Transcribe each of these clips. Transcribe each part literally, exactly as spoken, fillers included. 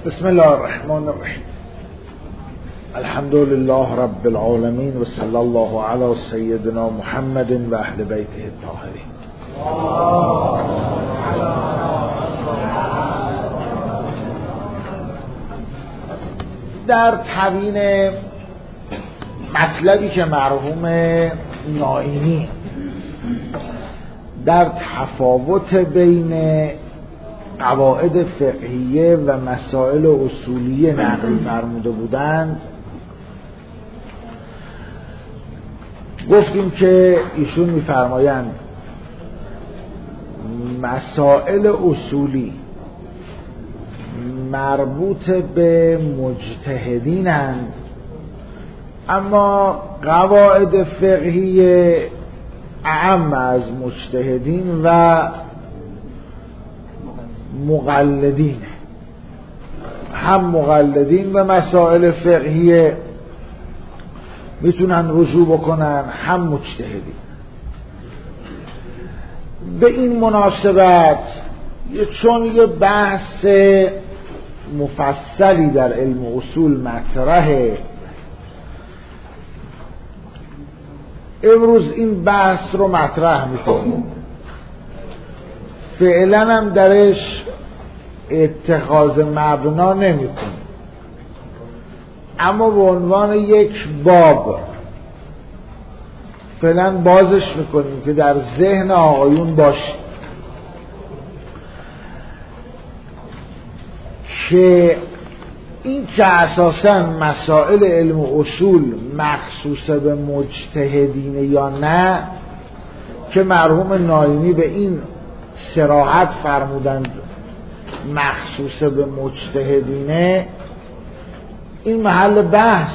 بسم الله الرحمن الرحیم. الحمد لله رب العالمین و صلی الله علی سیدنا محمد و اهل بیته الطاهرین. در تبیین مطلبی که مرحوم نائینی در تفاوت بین قواعد فقهیه و مسائل اصولیه نقل فرموده بودند، گفتیم که ایشون میفرمایند مسائل اصولی مربوط به مجتهدینند، اما قواعد فقهیه اعم از مجتهدین و مقلدین. هم مقلدین به مسائل فقهیه میتونن رجوع بکنن، هم مجتهدین. به این مناسبت چون یه بحث مفصلی در علم اصول مطرحه، امروز این بحث رو مطرح میکنیم. فعلا هم درش اتخاذ مبنا نمی کنیم، اما به عنوان یک باب فعلا بازش میکنیم که در ذهن آقایون باشه که این که اساساً مسائل علم اصول مخصوص به مجتهدینه یا نه، که مرحوم نائینی به این صراحت فرمودند مخصوص به مجتهدینه، این محل بحث.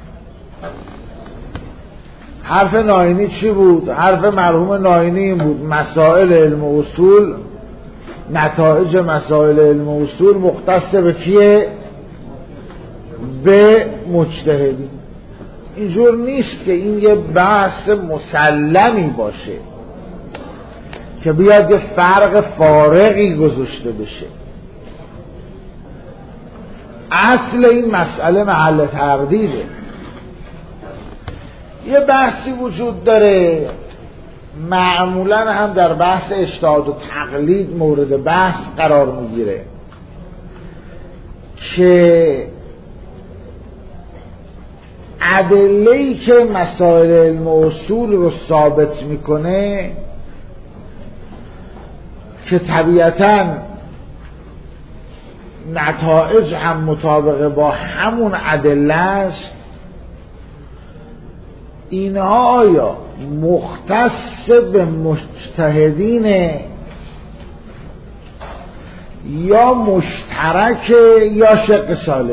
حرف نائینی چی بود؟ حرف مرحوم نائینی این بود: مسائل علم اصول، نتایج مسائل علم اصول مختص به کیه؟ به مجتهدین. اینجور نیست که این یه بحث مسلمی باشه که بیاد یه فرق فارقی گذاشته بشه. اصل این مسئله محل تردیده. یه بحثی وجود داره، معمولا هم در بحث اجتهاد و تقلید مورد بحث قرار میگیره، که ادله‌ای که مسائل علم و اصول رو ثابت میکنه که طبیعتاً نتایج هم مطابق با همون ادله است، اینها آیا مختص به مجتهدینه یا مشترک یا شق ثالث؟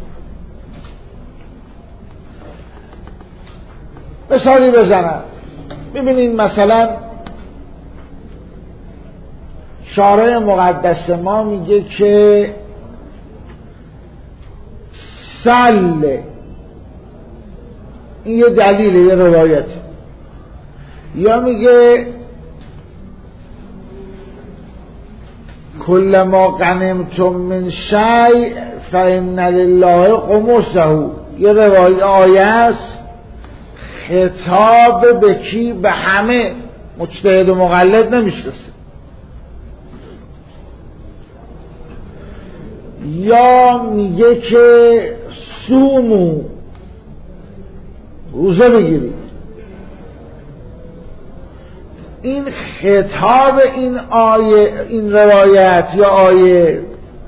مثالی بزنم. ببینید مثلا شارع مقدس ما میگه که سل، این یه دلیله، یه روایت. یا میگه کل ما غنمتم من شیء فإن لله خمسه، یه روایت آیه است، خطاب به کی؟ به همه، مجتهد و مقلد نمیشناسه. یا میگه که صومو، روزه بگیرید. این خطاب این آیه، این روایت یا آیه،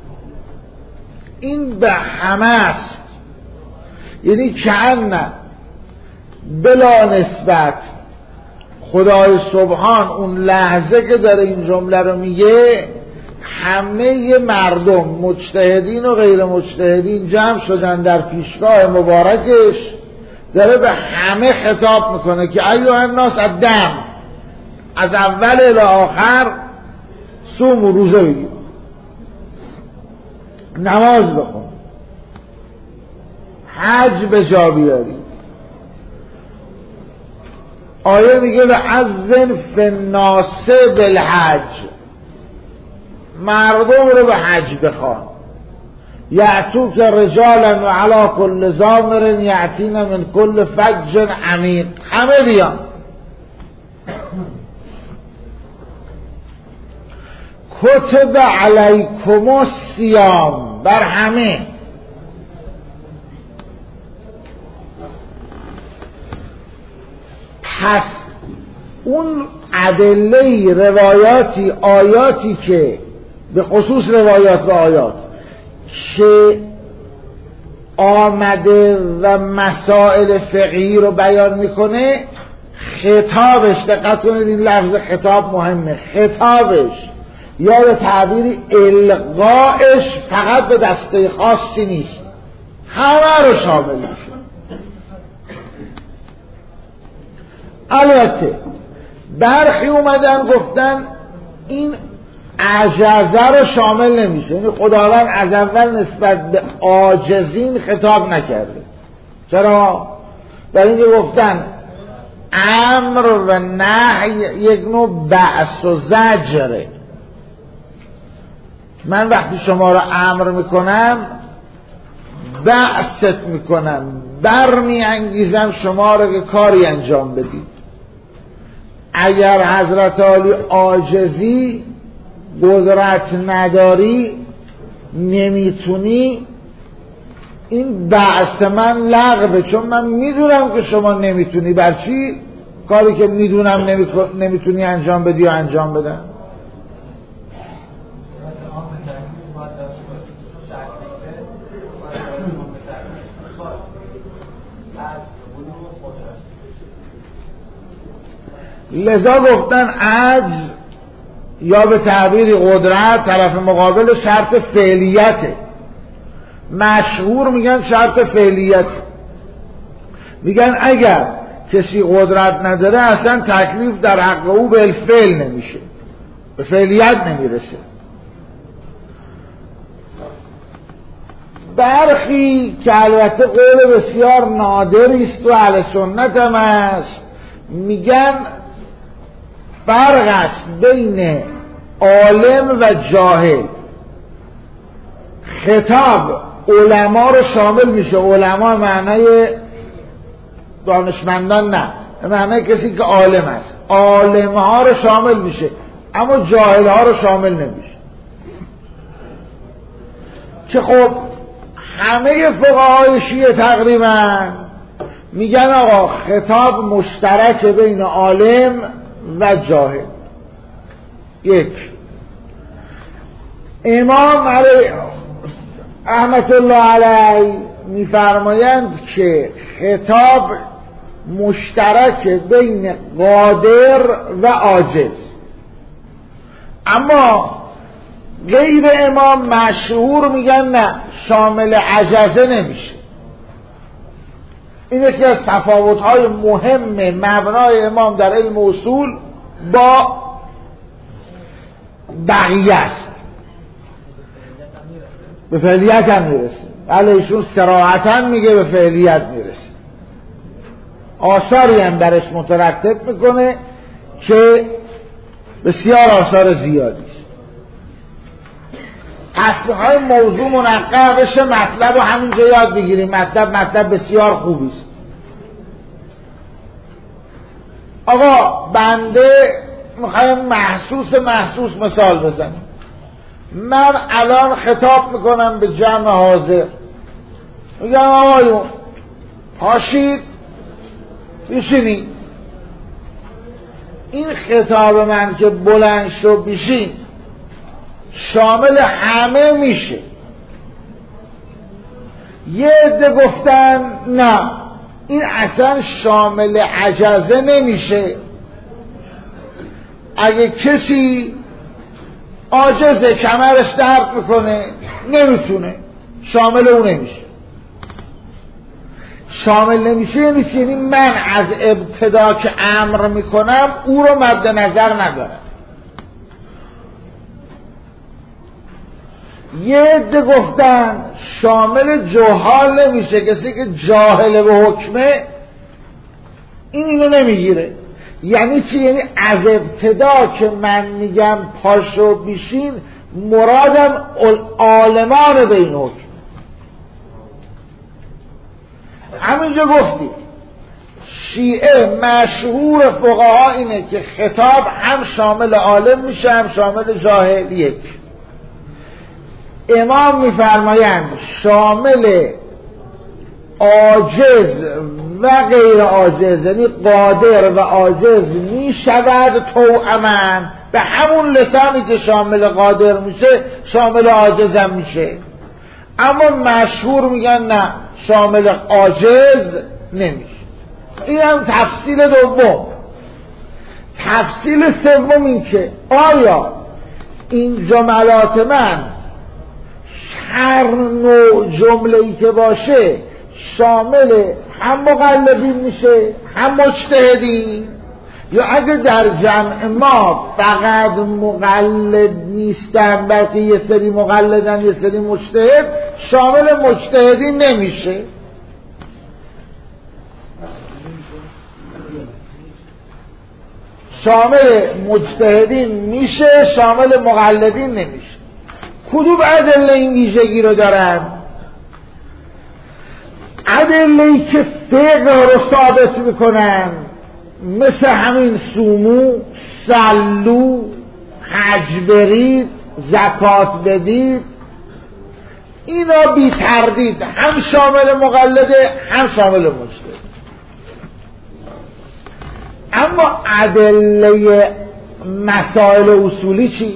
این به همه است. یعنی کأن بلا نسبت خدای سبحان اون لحظه که داره این جمله رو میگه، همه مردم مجتهدین و غیر مجتهدین جمع شدن در پیشگاه مبارکش، داره به همه خطاب میکنه که ایها الناس الدم، از اول الی آخر صوم و روزه بگیر، نماز بخون، حج به جا بیاری. آیه میگه و اذن فی الناس بالحج، مردم رو به حج بخوان. یعتوک رجالا و علی کل ضامر یعتین من کل فج عمیق، همه بیان. کتب علیکم الصیام، بر همه. پس اون ادله روایاتی آیاتی که به خصوص روایات و آیات که آمده و مسائل فقهی رو بیان میکنه، خطابش، دقت کنید این لفظ خطاب مهمه، خطابش یا به تعبیر القاش فقط به دسته خاصی نیست، همه رو شامل میشه. البته برخی اومدن گفتن این عجزه رو شامل نمیشه، یعنی خداوند از اول نسبت به عاجزین خطاب نکرده. چرا؟ برای اینکه گفتن امر و نهی یک نوع بأس و زجره. من وقتی شما رو امر میکنم بأست میکنم، برمی انگیزم شما رو که کاری انجام بدید. اگر حضرت عالی عاجزی، قدرت نداری، نمیتونی، این بأس من لغوه، چون من میدونم که شما نمیتونی. بر چی کاری که میدونم نمیتونی انجام بدی و انجام بدم؟ لذا گفتن عجز یا به تعبیر قدرت طرف مقابل شرط فعلیته. مشهور میگن شرط فعلیت، میگن اگر کسی قدرت نداره اصلا تکلیف در حق او به الفعل نمیشه، به فعلیت نمیرسه. برخی که البته قول بسیار نادری است و اهل سنت هم است، میگن فرق است بین عالم و جاهل. خطاب علما رو شامل میشه، علما معنای دانشمندان نه، معنای کسی که عالم است. عالم ها رو شامل میشه اما جاهل ها رو شامل نمیشه. که خب همه فقهای شیعه تقریبا میگن آقا خطاب مشترک بین عالم و جاهل. یک، امام علیه رحمت الله علیه میفرمایند که خطاب مشترک بین قادر و عاجز، اما غیر امام مشهور میگن نه، شامل عجزه نمیشه. این یکی از تفاوت‌های مهم مبنای امام در علم اصول با بقیه است. به فعلیت هم میرسه، ولی ایشون صراحتاً میگه به فعلیت میرسه. آثاری هم درش مترتب میکنه که بسیار آثار زیادی است. اصلهای موضوع منقع بشه، مطلب رو همینجا یاد بگیریم. مطلب مطلب بسیار خوبی است. آقا بنده میخوایم محسوس محسوس مثال بزنیم. من الان خطاب میکنم به جمع حاضر، میگم آقایون پاشید بشینید. این خطاب من که بلند شو بشین شامل همه میشه. یه عده گفتن نه این اصلا شامل عجزه نمیشه، اگه کسی عاجزه کمرش درد میکنه نمیتونه، شامل اون نمیشه. شامل نمیشه یعنی چی؟ یعنی من از ابتدا که امر میکنم او رو مد نظر ندارم. یه عده گفتن شامل جهال نمیشه، کسی که جاهل به حکمه این اینو نمیگیره. یعنی چی؟ یعنی از ابتدا که من میگم پاشو بیشین مرادم عالمان به این حکم، همینجا گفتی شیعه مشهور فقها اینه که خطاب هم شامل عالم میشه هم شامل جاهل. یک امام میفرمایند شامل عاجز و غیر عاجز، یعنی قادر و عاجز میشود توأما، به همون لسانی که شامل قادر میشه شامل عاجزم میشه. اما مشهور میگن نه، شامل عاجز نمیشه. این هم تفصیل دوم. تفصیل سوم این که آیا این جملات من هر نوع جمله‌ای که باشه شامل هم مقلدین میشه هم مجتهدین، یا اگه در جمع ما فقط مقلد نیستن بلکه یه سری مقلدن یه سری مجتهد، شامل مجتهدین نمیشه. شامل مجتهدین میشه، شامل مقلدین نمیشه. کدوم ادله این ویژگی رو دارن؟ ادله‌ای که فقه رو ثابت میکنن، مثل همین سومو، سلو، حج برید، زکات بدید، اینا بی تردید هم شامل مقلده هم شامل مجتهد. اما ادله مسائل اصولی چی؟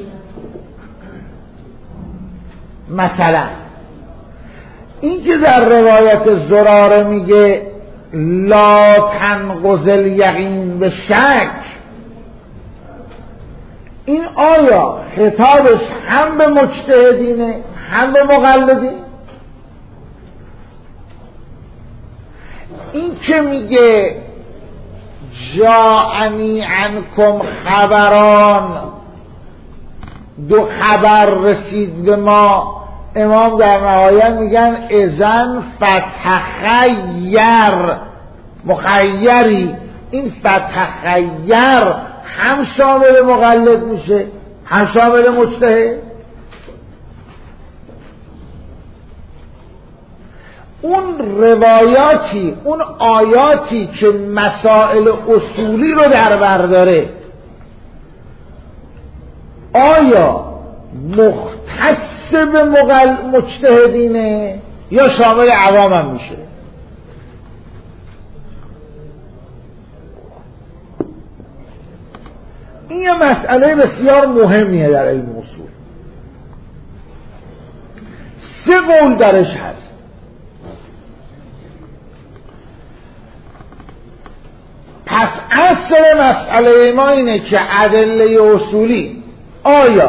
مثلا این که در روایت زراره میگه لا تنقض الیقین به شک، این آیا خطابش هم به مجتهدینه هم به مقلدین؟ این که میگه جاءنی عنکم خبران، دو خبر رسید به ما، امام در نهایت میگن اذن فتخیر، مخیری. این فتخیر هم شامل مقلد میشه هم شامل مجتهد. اون روایاتی، اون آیاتی که مسائل اصولی رو در بر داره، آیا مختص به مجتهدینه یا شامل عوام هم میشه؟ این یه مسئله بسیار مهمیه در علم اصول. سه قول درش هست. پس اصل مسئله ما اینه که ادله اصولی آیا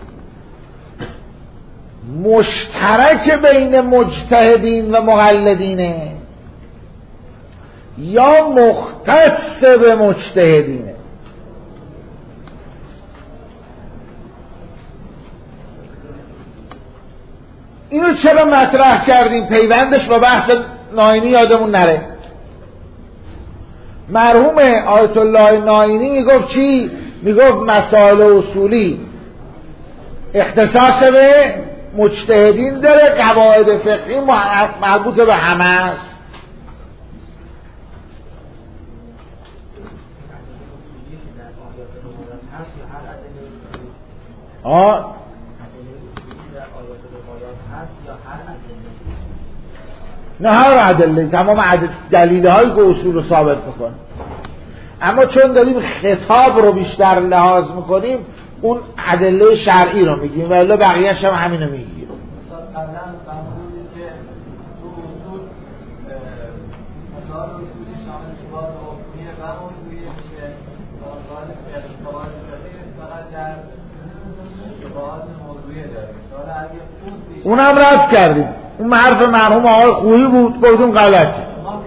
مشترک بین مجتهدین و مقلدینه یا مختص به مجتهدینه؟ اینو چرا مطرح کردیم؟ پیوندش با بحث ناینی یادمون نره. مرحوم آیت الله ناینی میگفت چی؟ میگفت مسائل اصولی اختصاص به مجتهدین داره، قواعد فقهی مربوط به همه است. آه نه هر ادله، تمام دلیل هایی که اصول رو ثابت میکنه. اما چون داریم خطاب رو بیشتر لحاظ میکنیم اون ادله شرعی رو میگیم و الا بقیه‌اش هم همینو میگیم. اونم رد کردیم. اون حرف مرحوم آقای خویی بود، گفتیم غلطه.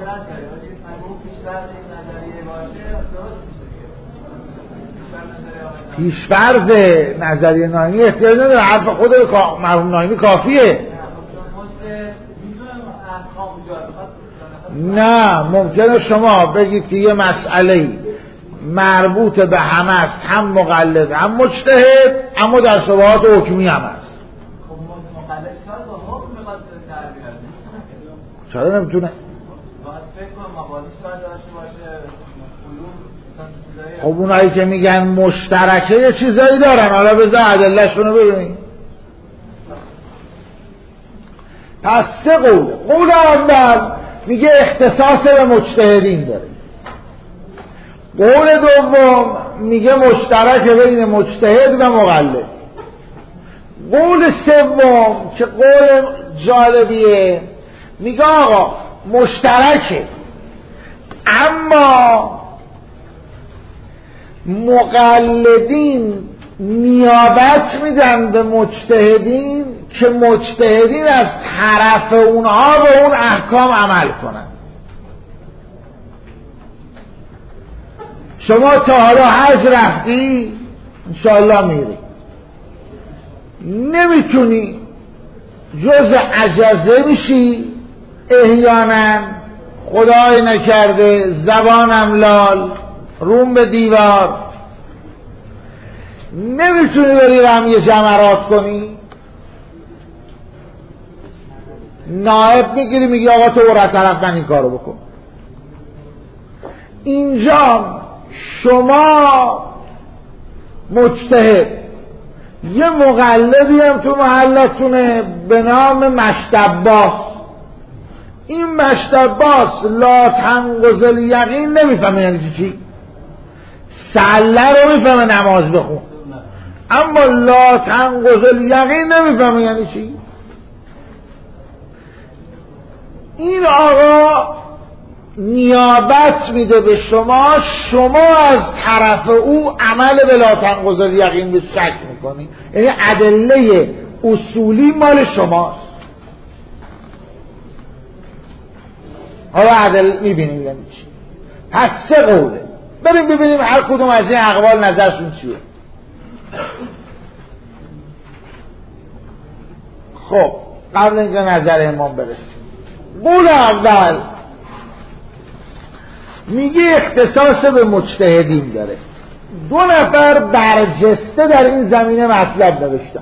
پیشفرض نظریه ناینی احتیاج نداره، حرف خود مرحوم ناینی کافیه. نه ممکنه شما بگید که یه مسئله مربوط به همه است، هم مقلد هم مجتهد، اما در شبهات حکمی هم است. چرا نمیتونه؟ خب اونایی که میگن مشترکه یه چیزایی دارن، حالا بذار ادله‌شون رو ببینیم. پس سه قول. قول اول میگه اختصاص به مجتهدین داره. قول دوم میگه مشترک بین مجتهد و مقلد. قول سوم که قول جالبیه میگه آقا مشترکه، اما مقلدین نیابت میدن به مجتهدین که مجتهدین از طرف اونها به اون احکام عمل کنن. شما تا حالا حج رفتی انشاءالله میری، نمیتونی جز عجزه میشی احیانا، خدای نکرده زبانم لال روم به دیوار، نمیتونی بری رمی جمرات کنی، نائب میگیری میگی آقا تو برو طرف من این کارو بکن. اینجا شما مجتهد، یه مقلدی هم تو محلتونه به نام مشتباس. این مشتباس لا تنقض یقین نمیفهمه یعنی چی، سله رو میفهمه نماز بخون، اما لا تنقض یقین نمیفهمه یعنی چی. این آقا نیابت میده به شما، شما از طرف او عمل به لا تنقض یقین به شک میکنی، یعنی ادله اصولی مال شماست. حالا ادله میبینیم یعنی چی. پس سه قوله، بریم ببینیم هر کدوم از این اقوال نظرشون چیه. خب قبل اینکه نظر امام برسیم، قول اول میگه اختصاص به مجتهدین داره. دو نفر برجسته در این زمینه مطلب نوشتن.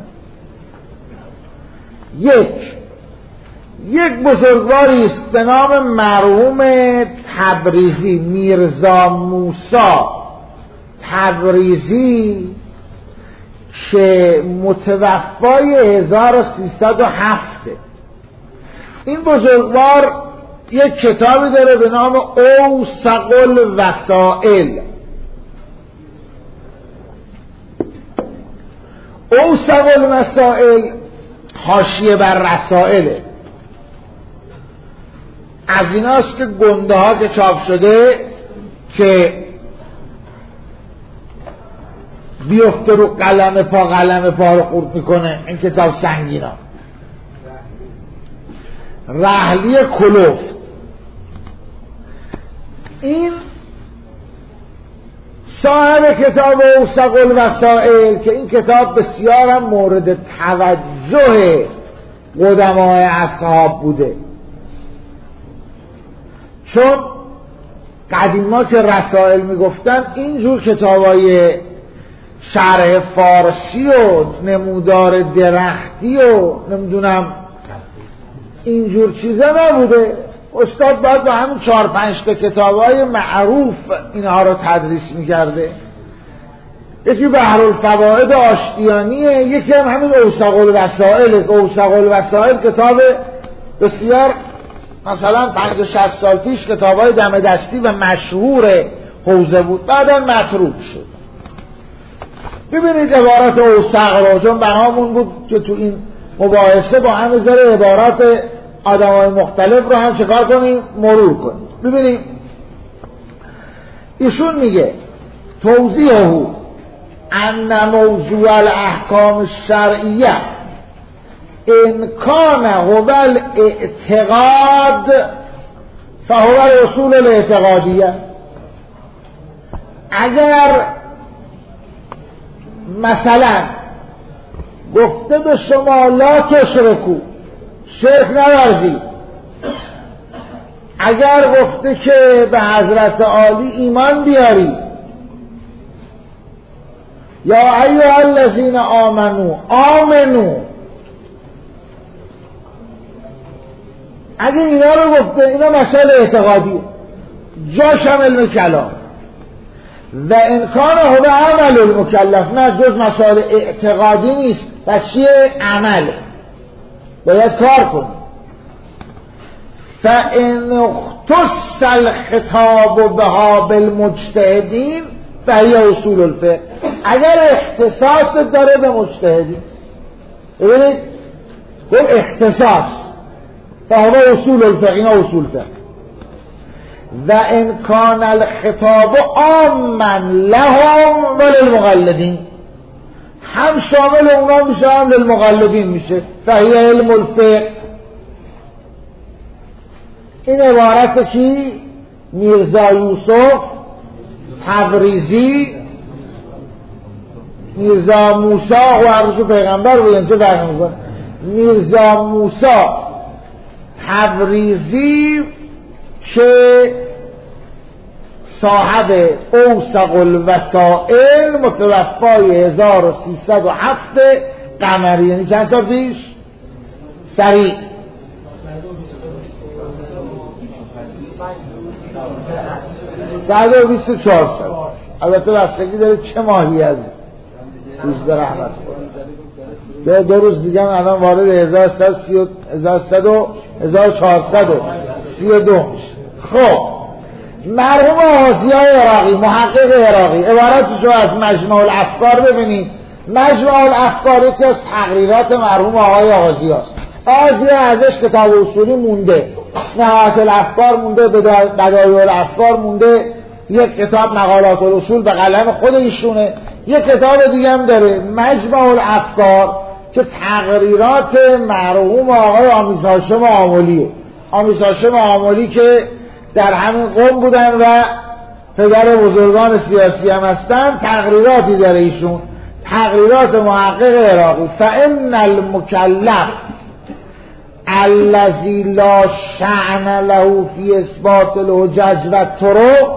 یک یک بزرگواری است به نام مرحوم تبریزی، میرزا موسی تبریزی، که متوفای هزار و سیصد و هفت. این بزرگوار یک کتابی داره به نام اوثق الوسائل. اوثق الوسائل حاشیه بر رسائله، از ایناست که گنده ها که چاپ شده که بیفته رو قلم پا، قلم پا رو خورد میکنه. این کتاب سنگینا، رحلی کلوفت. این صاحب کتاب اوثق الوسائل که این کتاب بسیار هم مورد توجه قدمای اصحاب بوده، چون قدیما که رسائل میگفتن اینجور کتابای شرح فارسی و نمودار درختی و نمیدونم اینجور چیزا نبوده. استاد باید با همین چهار پنج تا کتابای معروف اینها رو تدریس میکرده. یکی بحرالفوائد آشتیانیه، یکی هم همین اوثق الوسائل. اوثق الوسائل کتاب بسیار مثلا پنجاه شصت سال پیش کتابای دم دستی و مشهور حوزه بود، بعدا متروک شد. ببینید عبارات اوثق رو، چون بنامون بود که تو این مباحثه با هم بذاره عبارات آدمای مختلف رو هم چکار کنیم، مرور کنیم. ببینید ایشون میگه توضیحه ان موضوع الاحکام الشرعیه ان کان هو الاعتقاد فهو اصول الاعتقادیه. اگر مثلا گفته به شما لا تشرکو، شرک نورزید، اگر گفته که به حضرت عالی ایمان بیاری، یا ایها الذین آمنو آمنو، اگه اینا رو گفته اینا مسائل اعتقادیه، جاش هم علم کلام. و امکان هو عمل المکلف، نه جز مسائل اعتقادی نیست، و چیه؟ عمل، باید کار کنی. فإن اختص الخطاب بها بالمجتهدین فهی اصول الفقه. اگر اختصاص داره به مجتهدین، ببینید گفت اختصاص، فهو اصول الفقه، اینا اصول فقه. و ان کان الخطاب عاما لهم وللمقلدین، هم شامل اونا میشه هم للمقلدین میشه، فهی علم الفقه. این عبارت کی؟ میرزا یوسف تبریزی، میرزا موسی و عرض پیغمبر بودن چه فرق میکنه؟ میرزا موسی تبریزی که صاحب اوسق الوسائل، متوفای هزار و سیصد و هفت قمری، یعنی چند سال پیش؟ سریع صد و بیست و چهار سال. البته بستگی داره چه ماهی از روز به رحمت کنه. دو روز دیگه الان وارد هزار و صد و هزار و چهارصد و سی و دو میشه. خب مرحوم آغازیای عراقی، محقق عراقی، عبارتشو از مجمع الافکار ببینید. مجمع الافکار یکی از تقریرات مرحوم آقای آغازی هست. آغازی ازش کتاب اصولی مونده، نهایت الافکار مونده، بدایع الافکار مونده، یک کتاب مقالات الاصول به قلم خود ایشونه، یک کتاب دیگه هم داره مجمع الافکار که تقریرات مرحوم آقای آمیز هاشم آملیه. آمیز هاشم آملی که در همین قوم بودن و پدر بزرگان سیاسی هم هستن، تقریراتی داره ایشون، تقریرات محقق عراقی. فإن المکلف الذی لا شأن له فی اثبات الحجج و الطرق،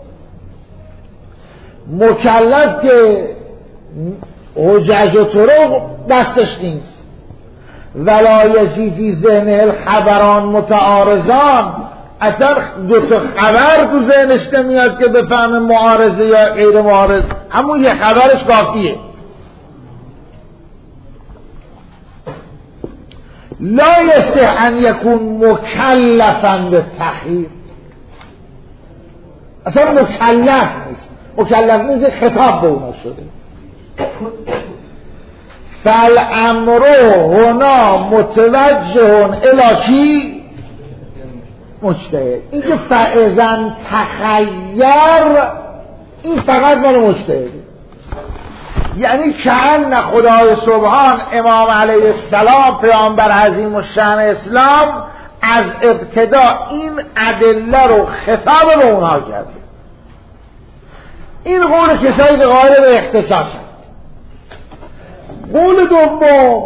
مکلف که حجج و طرق دستش نیست، ولا یجی فی ذهنه الخبران متعارضان، اصلا دو تا خبر تو ذهنش نمیاد که بفهم معارضه یا غیر معارض، همون یه خبرش کافیه. لا یصح ان یکون مکلفا به تخییر، اصلا مکلف نیست، مکلف نیست، خطاب به اونا شده. فالامر هنا متوجه الی کی؟ مجتهد. این که فاذا تخیر، این فقط مال مجتهده. یعنی کأن خدای سبحان امام علیه السلام پیامبر عظیم الشأن اسلام از ابتدا این ادله رو خطاب به اونها کرده. این قول کسایی که قائل به اختصاص. قول دوم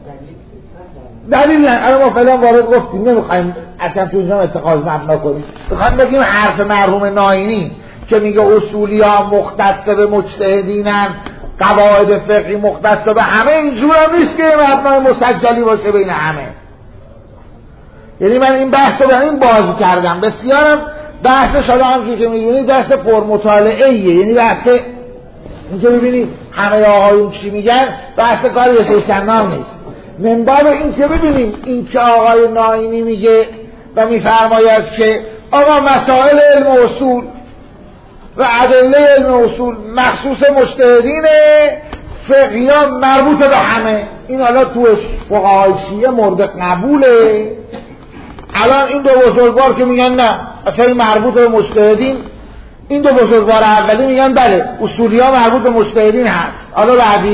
دلیل نه، اما ما فعلا وارد گفتیم، نمیخوایم اصلا تو اینجا اتخاذ مبنا کنیم، میخوایم بگیم حرف مرحوم ناینی که میگه اصولی ها مختص به مجتهدینن، قواعد فقهی مختص به همه، اینجور هم نیست که مبنای مسجلی باشه بین همه. یعنی من این بحث رو به این باز کردم، بسیارم بحث شده هم که میبینید بحث پرمطالعه‌ایه، یعنی بحث این که میبینید همه آقایون چی میگن، بحث کار یه سیستنام نیست. من باب این که ببینیم این که آقای ناینی میگه و میفرماید که آقا مسائل علم اصول و ادله علم اصول مخصوص مجتهدین فقهیان مربوط به همه، این حالا توش فقهای شیعه مورد قبوله. الان این دو بزرگوار که میگن نه اصلا این مربوط به مجتهدین، این دو بزرگوار اولی میگن بله اصولی ها مربوط به مجتهدین هست. حالا بعدی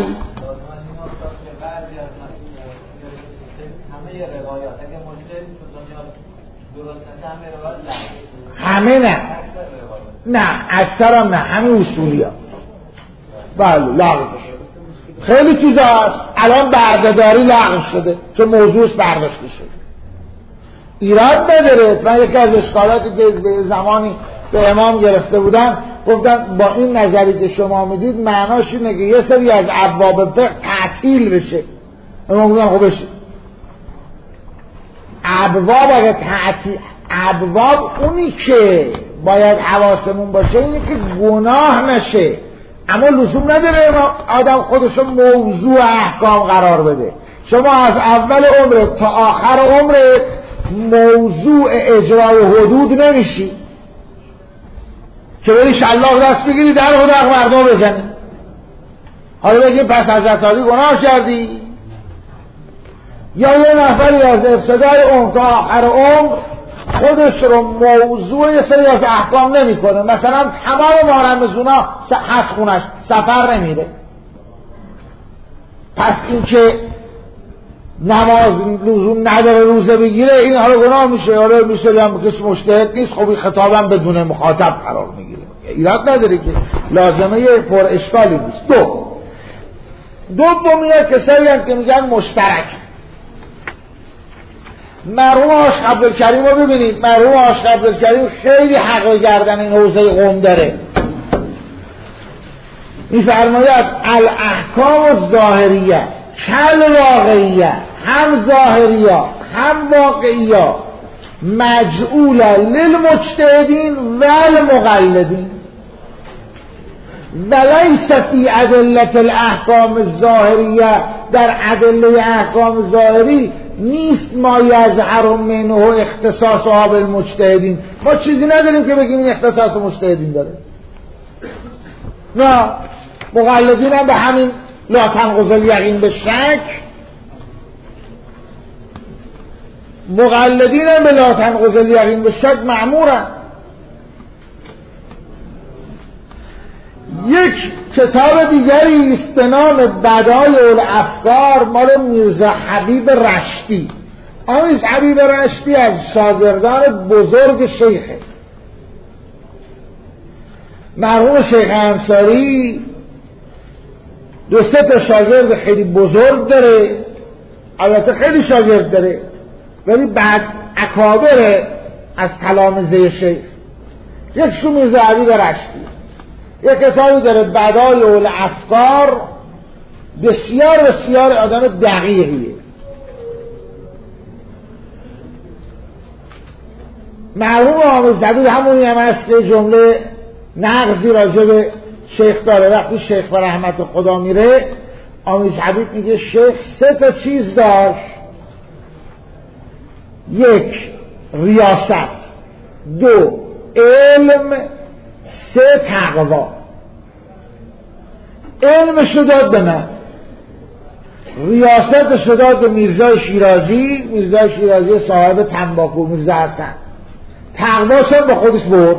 همه نه نه اکثر هم نه، همه اصولی ها بله لغو شده. خیلی چیزا هست الان بردهداری لغو شده که موضوعش برداشته شده، ایراد نداره. من یکی از اشکالاتی که زمانی به امام گرفته بودن گفتن با این نظری که شما میدید معناش اینه که یه سری از ابواب فقه تعطیل بشه. امام گفتن خب بشه، ابواب اگه تعطیل، ابواب اونی که باید حواسمون باشه اینه که گناه نشه، اما لزوم نداره آدم خودشو موضوع احکام قرار بده. شما از اول عمرت تا آخر عمرت موضوع اجرای حدود نمیشی که بری شلاق دست بگیری در حدق مردم بزنی. حالا بگی پس از عطاری گناه کردی، یا یه نفری از ابتدای عمر تا آخر عمر خودش رو موضوع یه سری از احکام نمی کنه، مثلا تمام ماه رمضونا هست خونش، سفر نمیره. پس این که نماز لزوم نداره روزه بگیره این حالا گناه میشه. حالا میشه هم کسی مجتهد نیست، خب این خطابم بدون مخاطب قرار میگیره، ایراد نداره که لازمه یه پر اشکالی نیست. دو دومی کسایی هم که میگن مشترک. مرحوم آقا عبدالکریم رو ببینید، مرحوم آقا عبدالکریم خیلی حق گردن این حوزه قم داره. میفرماید الاحکام الظاهریه کل واقعیه، هم ظاهریه هم واقعیه مجعوله للمجتهدین و المقلدین ولیس فی ادله الاحکام الظاهریه، در ادله احکام ظاهری نیست ما یظهر منه اختصاص آب المجتهدین. ما چیزی نداریم که بگیم این اختصاص مجتهدین داره. نه، مقلدین هم به همین لا تنقض الیقین به شک، مقلدین هم به لا تنقض الیقین به شک مأمورن. یک کتاب دیگری است به نام بدایع الافکار مال میرزا حبیب رشتی. آمیز حبیب رشتی از شاگردان بزرگ شیخه. مرحوم شیخ انصاری دو سه تا شاگرد خیلی بزرگ داره، البته خیلی شاگرد داره ولی بعد اکابر از تلامذه شیخ. یکشون میرزا حبیب رشتی، یک کتابی داره بدایع الافکار، بسیار بسیار آدم دقیقیه. مرحوم آمیز حبیب همونی هم هست که جمله نقضی راجع به شیخ داره. وقتی شیخ به رحمت خدا میره آمیز حبیب میگه شیخ سه تا چیز داشت: یک ریاست، دو علم، سه تقوا. علمشو داد به من، ریاستشو داد به میرزا شیرازی، میرزا شیرازی صاحب تنباکو، میرزا حسن. تقواشو به خودش برد.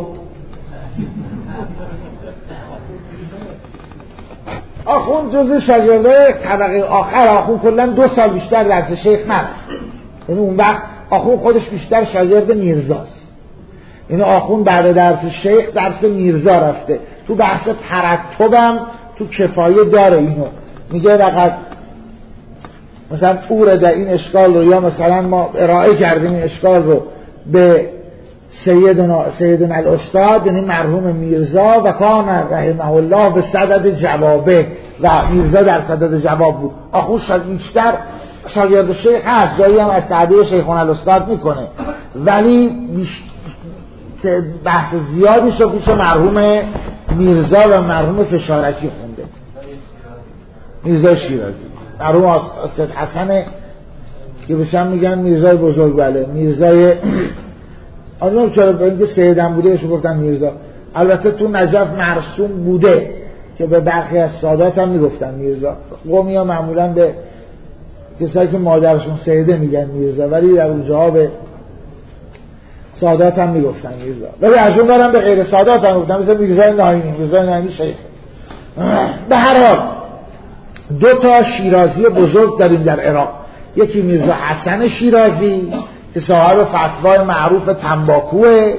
آخون جز شاگرده طبقه آخر، آخون کلا دو سال بیشتر درس شیخ نرفت. یعنی اون وقت آخون خودش بیشتر شاگرد میرزاست. یعنی آخون بعد درس شیخ درس میرزا رفته. تو بحث ترتبم تو کفایه داره اینو. میگه فقط مثلا اورد این اشکال رو، یا مثلا ما ارائه کردیم این اشکال رو به سیدنا سیدنا الاستاد یعنی مرحوم میرزا و کان رحمه الله به صدد جوابه، و میرزا در صدد جواب بود. آخون بیشتر شاگرد شیخ هست، جایی هم از تعبیر شیخون الاستاد میکنه، ولی که بحث زیادی شو پیش مرحوم میرزا و مرحوم فشارکی خونده. میرزا شیرازی، مرحوم استاد حسن که بشم میگن میرزای بزرگ، بله میرزای آنم چرا به اینکه سیدم بوده بهشو گفتن میرزا. البته تو نجف مرسوم بوده که به برخی از سادات هم میگفتن میرزا. قومی ها معمولا به کسایی که مادرشون سیده میگن میرزا، ولی در اون جاها به سادات هم میگفتن میرزا، ولی از اون برم به غیر سادات هم گفتن، مثل میرزای ناینی. میرزای ناینی شیخ. به هر حال دو تا شیرازی بزرگ داریم در عراق. یکی میرزا حسن شیرازی که صاحب فتوای معروف تنباکوه،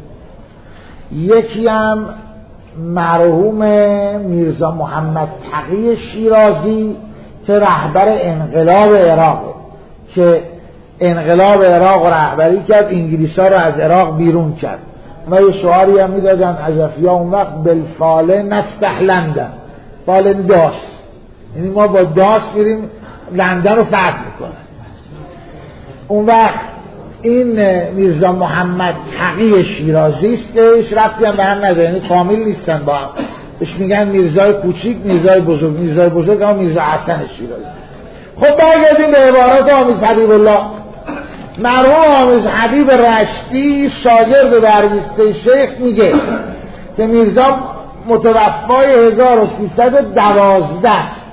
یکی هم مرحوم میرزا محمد تقی شیرازی که رهبر انقلاب عراق، که انقلاب عراق رهبری کرد، انگلیس ها رو از عراق بیرون کرد. ما یه شعاری هم میدادن عجفی ها اون وقت بالفاله نفتح لندن، فال داس، یعنی ما با داس میریم لندن رو فتح میکنن. اون وقت این میرزا محمد تقی شیرازی است که هیچ ربطی هم به هم نداره، یعنی کامل نیستن با هم. بهش میگن میرزای کوچیک، میرزای بزرگ. میرزای بزرگ هم میرزا حسن شیرازی. خب برگردیم به عبارات آمیز حبیب الله. مرحوم آمیز حبیب رشتی شاگرد برجسته شیخ میگه که میرزا متوفای هزار و سیصد و دوازده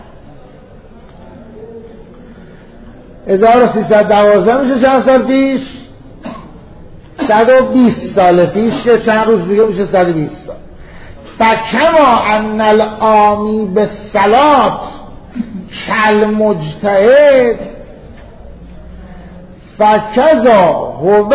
هزار و سیصد و دوازده میشه چند سال پیش؟ صد و بیست سال پیش که چند روز دیگه میشه صد و بیست سال. فکما ان الآمی به صلات کل مجتهد فکذا هو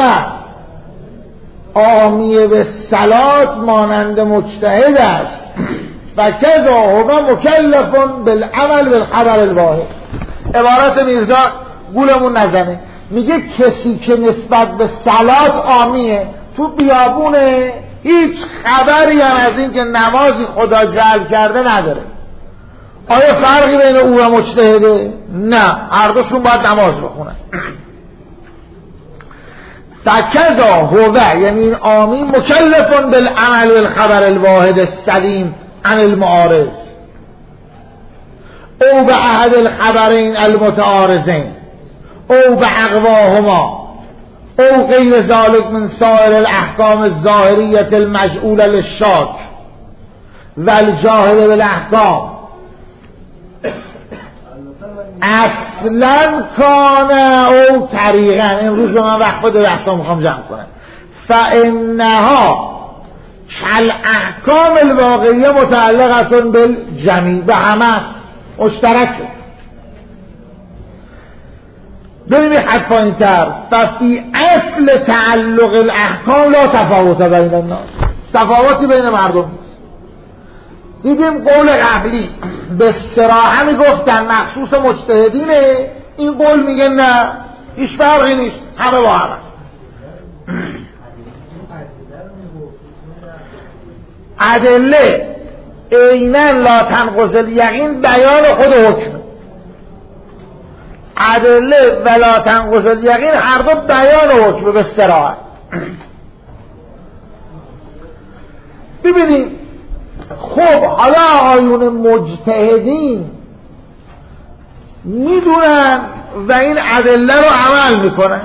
آمی به صلات مانند مجتهد است فکذا هو مکلف بالعمل بالخبر الواحد. عبارت میرزا گولمون نزنه، میگه کسی که نسبت به صلات آمیه، تو بیابونه، هیچ خبری هم از این که نمازی خدا جلب کرده نداره. آیا فرقی بین او و مجتهده؟ نه، هر دوشون باید نماز بخونن. فکذا هو یعنی این آمی مکلف بالعمل بالخبر الواحد السلیم عن المعارض او به احد الخبرین المتعارضین او به اقواهما او غیر ذلك من سائر الاحکام الظاهریه المجعوله للشاک والجاهل بالاحکام اصلا کانه او طریقا. امروز به من وقت بده بحثا میخوام جمع کنم. فانها کل احکام الواقعیه متعلقتون بالجمیع، به همه مشترکه. ببینید حد پایین تر ففی اصل تعلق الاحکام لا تفاوت بین الناس، تفاوتی بین مردم نیست. دیدیم قول قبلی به صراحه میگفتن مخصوص مجتهدینه، این قول میگه نه هیچ فرقی نیست، همه با هم است. ادله عیناً لا تنقض الیقین بیان خود حکم، ادله ولا تنقض الیقین هر دو بیان حکم به صراحه. ببینید خب حالا آیون مجتهدین میدونن و این ادله رو عمل میکنن،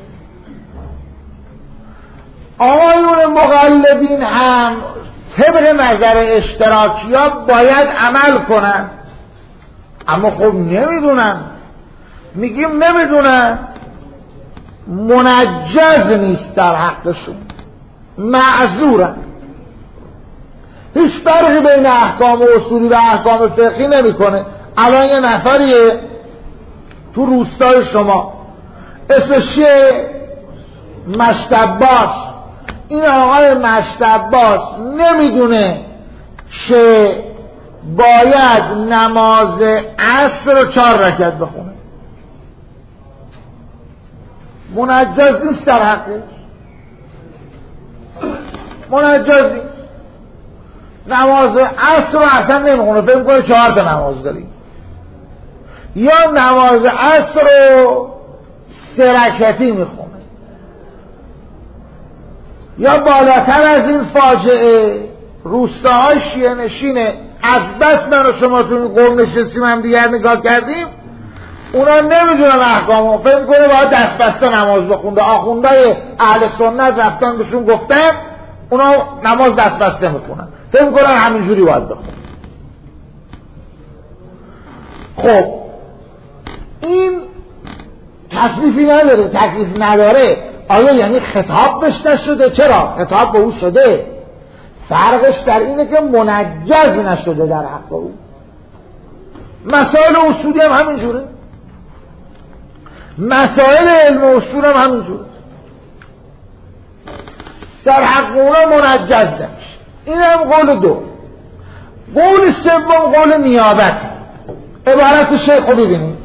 آیون مقلدین هم طبق نظر اشتراکی ها باید عمل کنن، اما خب نمیدونن. میگیم نمیدونن، منجز نیست در حقشون، معذورن. هیچ فرقی بین احکام اصولی و احکام فقهی نمیکنه. الان یه نفریه تو روستای شما اسمش چیه؟ مشتباس. این آقای مشتباس نمیدونه که باید نماز عصر رو چهار رکعت بخونه، منجز نیست در حقش، منجز نیست. نماز عصر رو اصلا نمیخونه، فکر میکنه چهار تا نماز داریم، یا نماز عصر رو سه رکعتی میخونه، یا بالاتر از این فاجعه روستاهای شیعه نشینه. از بس من و شما تو این قوم نشستیم هم دیگر نگاه کردیم، اونا نمیدونن احکامو، فکر میکنه باید دست بسته نماز بخونده. آخوندهای اهل سنت رفتن بهشون گفتن اونا نماز دست بسته میخونن، فکر میکنن همینجوری باید بخونن. خب این تکلیفی نداره، تکلیف نداره. آیا یعنی خطاب بهش نشده؟ چرا؟ خطاب به او شده، فرقش در اینه که منجز نشده در حق او. مسائل اصولی هم همینجوره، مسائل علم اصول هم همینجوره، در حق اونا منجز نمیشه. این هم قول دو. قول سوم قول نیابت. عبارت شیخ رو ببینید.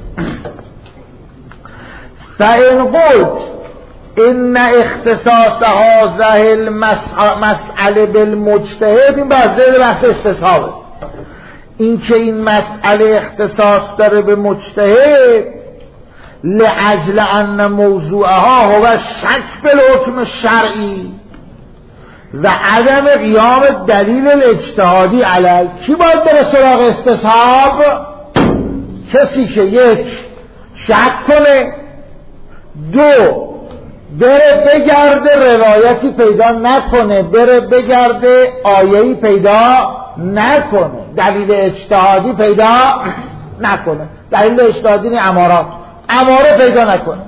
فإن قلت ان اختصاص هذه المسئله بالمجتهد، این بحثه بحث استصحابه، این که این مسئله اختصاص داره به مجتهد، لعجل ان موضوعها هو شک بالحکم الشرعی و عدم قیام دلیل الاجتهادی علیه. کی باید بره سراغ استصحاب؟ کسی که یک شک کنه، دو بره بگرده روایتی پیدا نکنه، بره بگرده آیه‌ای پیدا نکنه، دلیل اجتهادی پیدا نکنه. دلیل اجتهادی نه امارات، اماره پیدا نکنه.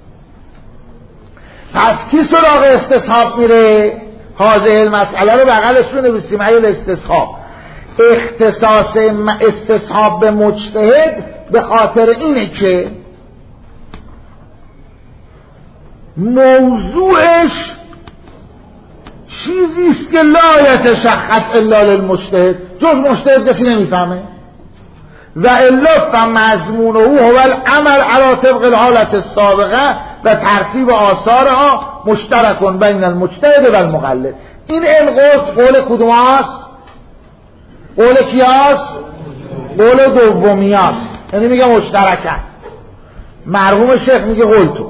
پس کی سراغ استصحاب میره؟ هذه المسئله رو بغلش رو نویسیم. ایل استصحاب، اختصاص استصحاب به مجتهد به خاطر اینه که موضوعش چیزی است که لا یتشخص الا للمجتهد، جز مجتهد کسی نمیفهمه. و الا فمضمونه هو العمل علی طبق الحالت السابقه و ترتیب آثارها مشترک بین المجتهد و المقلد. این انقاض قول کدوم است؟ قول کی است؟ قول دومی است. یعنی میگه مشترکن. مرحوم شیخ میگه قول تو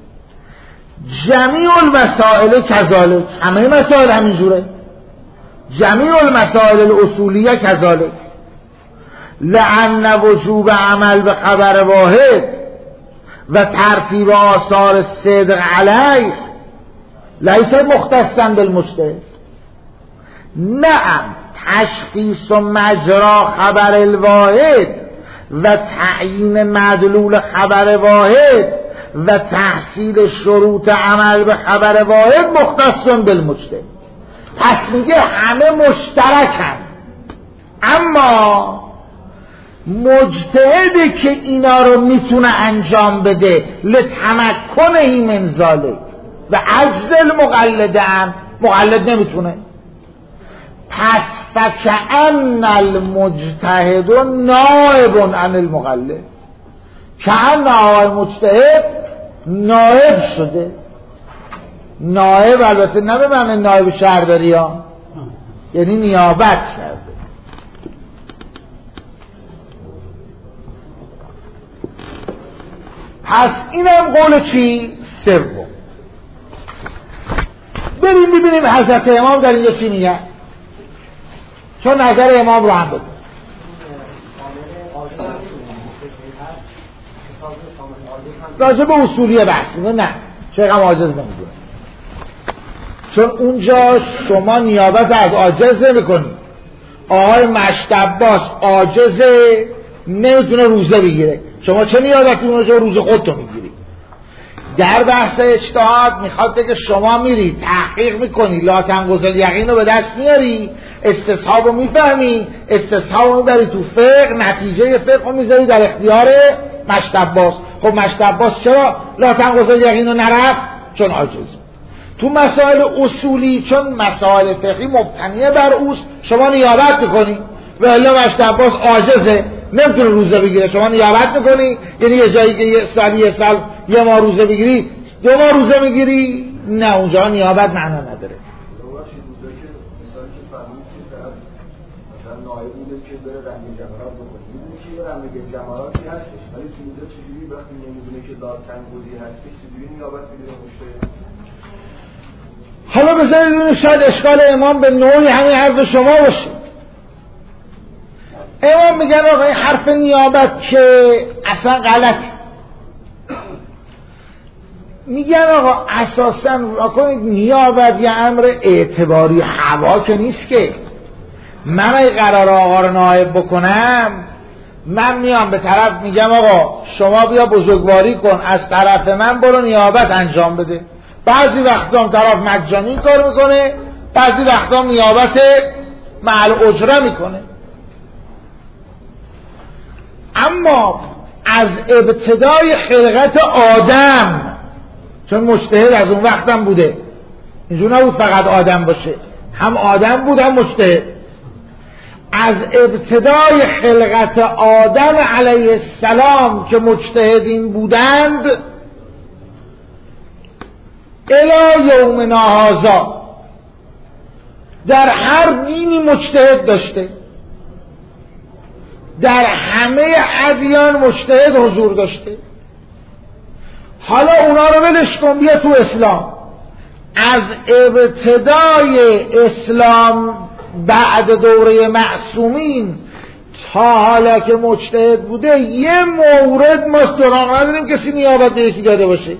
جمیع المسائل کذالک، همه مسائل همینجوره. جمیع المسائل الاصولیه کذالک، لأن وجوب عمل به خبر واحد و ترتیب آثار صدق علیه لیس مختصا بالمجتهد. نعم تشخیص و مجرا خبر الواحد و تعیین مدلول خبر واحد و تحصیل شروط عمل به خبر واحد مختص بالمجتهد. پس میگه همه مشترکن، اما مجتهده که اینا رو میتونه انجام بده لتمکنه من ذالک و عجز المقلدان، مقلد نمیتونه. پس فکأن المجتهد نائب عن المقلد، کأن آقای مجتهد نائب شده. نائب البته نه به معنی نائب شهرداری ها، یعنی نیابت کرده. پس اینم قول چی؟ سوم. بریم ببینیم حضرت امام در اینجا چی میگه، چون نظر امام رو هم بده. راجع به اصولیه بحث میگه، نه شیخ هم عاجز نمیدونه، چون اونجا شما نیابت از عاجز نمیکنی. آقای مشت عباس عاجزه، نمیتونه روزه بگیره، شما چه نیابتی اونجا روزه خودتو میگیری؟ در بحث اجتهاد میخواد بگه شما میری تحقیق میکنی، لا تنقض الیقین رو به دست میاری، استصحاب رو میفهمی، استصحاب رو میبری تو فقه، نتیجه فقه رو میذاری در اختیار مشت عباس. خب مشت عباس چرا لا تنقض الیقین رو نرفت؟ چون عاجز. تو مسائل اصولی چون مسائل فقهی مبتنیه بر اوست، شما نیابت میکنی. و الا مشت عباس عاجزه، نمیتونه روزه بگیره، شما نیابت میکنی. یعنی یه جایی که یه سال یه سال یه ماه روزه بگیری، دو ماه روزه میگیری، نه اونجا نیابت معنا نداره. نایب بوده که بره رنگ جمرات بکنه، میدونه که یه رنگ جمراتی هستش، ولی تو اینجا چجوری وقتی نمیدونه که داد تنگوزی هستش چجوری نیابت میگیره مشتری؟ حالا بذارید ببینید شاید اشکال امام به نوعی همین حرف شما باشه. امام میگن آقا این حرف نیابت که اصلا غلط. میگن آقا اساسا کنید نیابت یه امر اعتباری هوا که نیست که من ای قرار آقا رو نائب بکنم، من میام به طرف میگم آقا شما بیا بزرگواری کن، از طرف من برو نیابت انجام بده. بعضی وقتا هم طرف مجانی کار میکنه، بعضی وقتا هم نیابت مع الاجره میکنه. اما از ابتدای خلقت آدم، چون مجتهد از اون وقتم بوده، اینجور نبود فقط آدم باشه، هم آدم بود هم مجتهد. از ابتدای خلقت آدم علیه السلام که مجتهدین بودند الی یومنا هذا در هر دینی مجتهد داشته، در همه ادیان مجتهد حضور داشته. حالا اونا رو ولش کن، بیا تو اسلام. از ابتدای اسلام بعد دوره معصومین تا حالا که مجتهد بوده یه مورد ما سراغ نداریم کسی نیابت یکی داده باشه.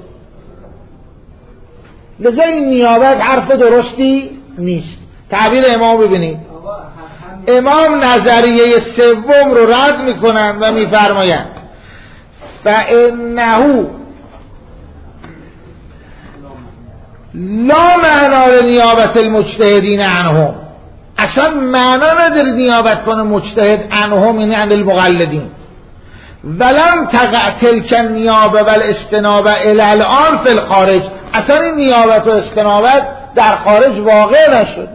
لذا این نیابت حرف درستی نیست. تعبیر امام ببینید، امام نظریه سوم رو رد میکنند و میفرمایند فإنه لا معنا لنیابت المجتهدین عنهم، اصلا معنا نداره نیابت کنه مجتهد عنهم، یعنی عن المقلدین. ولم تقع تلک النیابه والاستنابه الی الان فی الخارج، اصلا این نیابت و استنابت در خارج واقع نشده.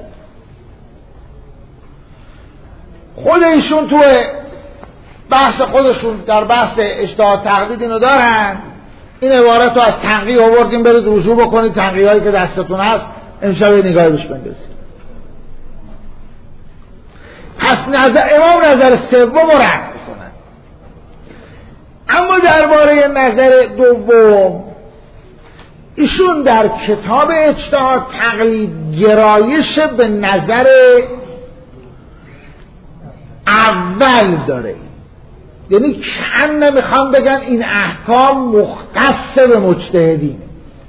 خود ایشون تو بحث خودشون در بحث اجتهاد تقلید اینو دارن. این عبارت رو از تنقیح آوردیم، برید رجوع بکنید تنقیح هایی که دستتون هست امشب یه نگاهی بهش بندازید. پس نظر امام نظر سوم رو رد میکنن. اما درباره نظر دوم ایشون در کتاب اجتهاد تقلید گرایش به نظر اول داره، یعنی کن نمیخوام بگن این احکام مختص به مجتهدینه.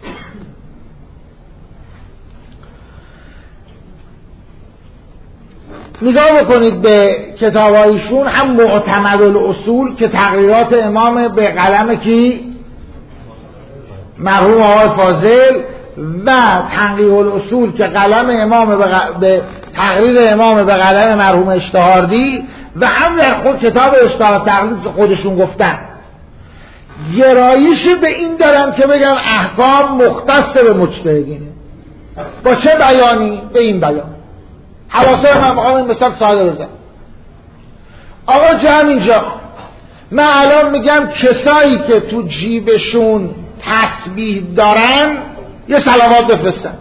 نگاه بکنید به کتابایشون، هم معتمد الاصول که تقریرات امام به قلم کی؟ مرحوم آقای فاضل، و تنقیح الاصول که قلم امام به, غ... به تقریر امام به قلم مرحوم اشتهاردی، و هم در خود کتاب اجتهاد تقلید خودشون گفتن گرایش به این دارن که بگن احکام مختص به مجتهدینه. با چه بیانی؟ به این بیان. حواسه من مقام این مثال ساده بزن. آقا جمع اینجا من الان میگم کسایی که تو جیبشون تسبیح دارن یه صلوات بفرستن.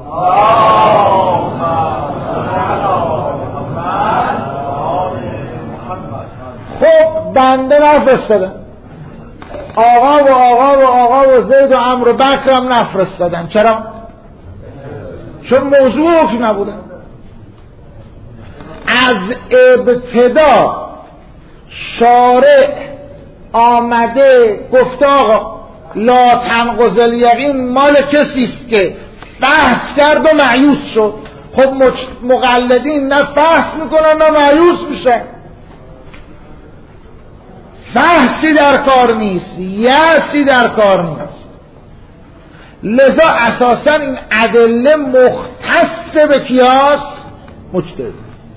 خب بنده نفرستادن، آقا و آقا و آقا و زید و عمرو و بکر هم نفرستادن. چرا؟ چون موضوع حکم نبودن. از ابتدا شارع آمده گفته آقا لا تنقض الیقین مال کسیست که بحث کرد و مایوس شد. خب مقلدین نه بحث میکنن نه مایوس میشن، بحثی در کار نیست، یأسی در کار نیست. لذا اساسا این ادله مختص به کیاس؟ مجتهد.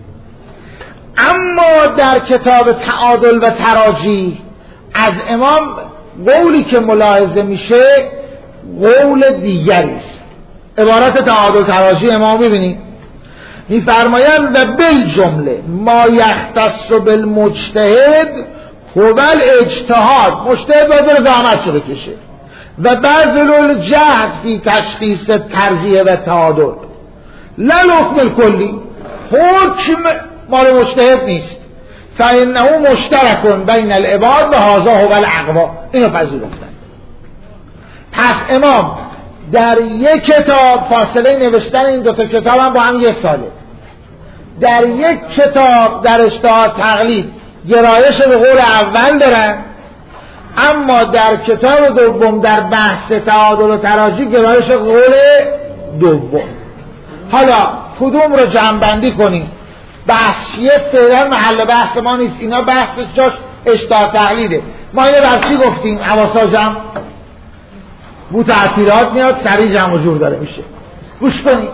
اما در کتاب تعادل و تراجیح از امام قولی که ملاحظه میشه قول دیگری است. عبارت تعادل تراجیح امام ببینید میفرمایند و بالجمله ما یختص بالمجتهد هو الاجتهاد، مجتهد باید زحمتشو بکشه، و بذل الجهد فی تشخیص ترجیح و تعادل لا الحکم الکلی، حکم مال مجتهد نیست. فانه مشترک بین العباد و هذا هو الاقوا، اینو پذیرفتن. پس امام در یک کتاب، فاصله نوشتن این دو تا کتاب هم با هم یک ساله، در یک کتاب در اجتهاد تقلید گرایش به قول اول دارن، اما در کتاب دوم در بحث تعادل و تراجیح گرایش به قول دوم. حالا کدوم رو جمع بندی کنیم؟ بحثیه فعلا محل بحث ما نیست، اینا بحث جاش اجتهاد تقلیده. ما اینو برسی گفتیم حواسا جمع بو تعطیلات میاد سریع جمع و جور داره میشه. گوش کنید،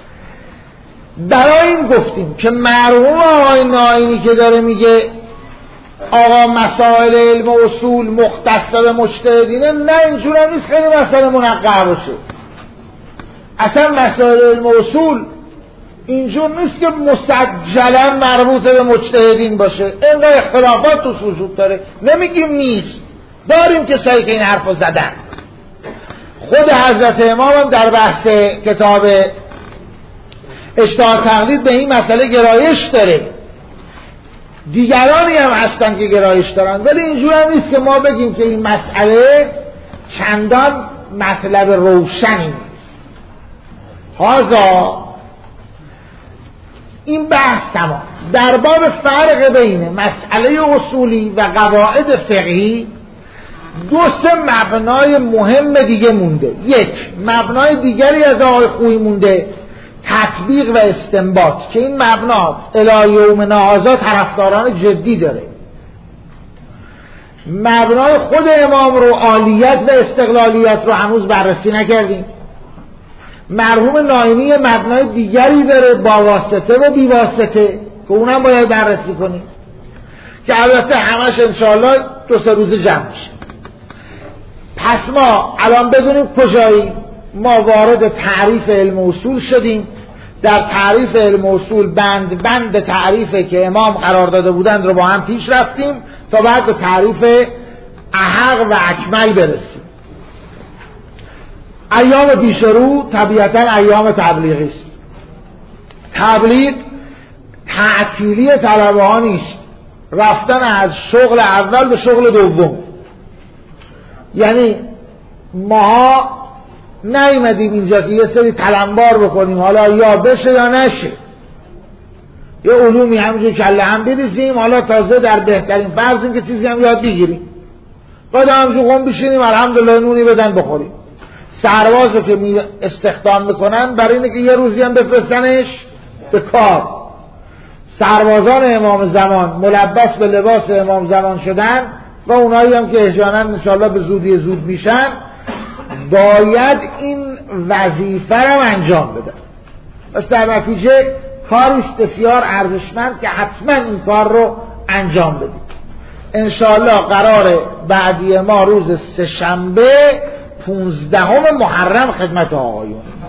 برای این گفتیم که مرحوم آقای ناینی که داره میگه آقا مسائل علم و اصول مختص به مجتهدینه، نه اینجور هم نیست خیلی مسائل منقع باشه. اصلا مسائل علم و اصول اینجور نیست که مسجلا مربوط به مجتهدین باشه. اینقدر اختلافات توش وجود داره، نمیگیم نیست، داریم کسایی که این حرف رو زدن. خود حضرت امام هم در بحث کتاب اجتهاد تقلید به این مسئله گرایش داره، دیگرانی هم هستن که گرایش دارن، ولی اینجور هم نیست که ما بگیم که این مسئله چندان مطلب روشنی نیست. هازا این بحث تمام. در باب فرق بین مسئله اصولی و قواعد فقهی دو سه مبنای مهم دیگه مونده. یک مبنای دیگری از آقای خویی مونده، تطبیق و استنباط، که این مبنا الی یومنا هذا طرفداران جدی داره. مبنای خود امام رو، عالیت و استقلالیت رو هنوز بررسی نکردیم. مرحوم ناینی مبنای دیگری داره با واسطه و بی واسطه که اونم باید بررسی کنیم که البته همش انشاءالله دو سه روز جمع میشه. پس ما الان بدونیم کجایی. ما وارد تعریف علم اصول شدیم. در تعریف علم اصول بند بند تعریفه که امام قرار داده بودند رو با هم پیش رفتیم تا بعد به تعریف احق و اکمل برسیم. ایام پیش رو طبیعتا ایام تبلیغی است. تبلیغ تعطیلی طلبه ها نیست، رفتن از شغل اول به شغل دوم. یعنی ما نیومدیم اینجا که یه سری تلمبار بکنیم حالا یا بشه یا نشه، یه علومی همینجور کله هم بریزیم حالا تازه در بهترین فرض این که چیزی هم یاد بگیریم، بعد همینجور قم بشینیم الحمدلله نونی بدن بخوریم. سرباز رو که استخدام میکنن برای اینه که یه روزی هم بفرستنش به کار. سربازان امام زمان ملبس به لباس امام زمان شدن و اونایی هم که احیانا انشاءالله به زودی زود میشن باید این وظیفه رو انجام بدن. پس در نتیجه کاریست بسیار ارزشمند که حتما این کار رو انجام بدید. انشاءالله قرار بعدی ما روز سه شنبه پونزدهم محرم خدمت آقایون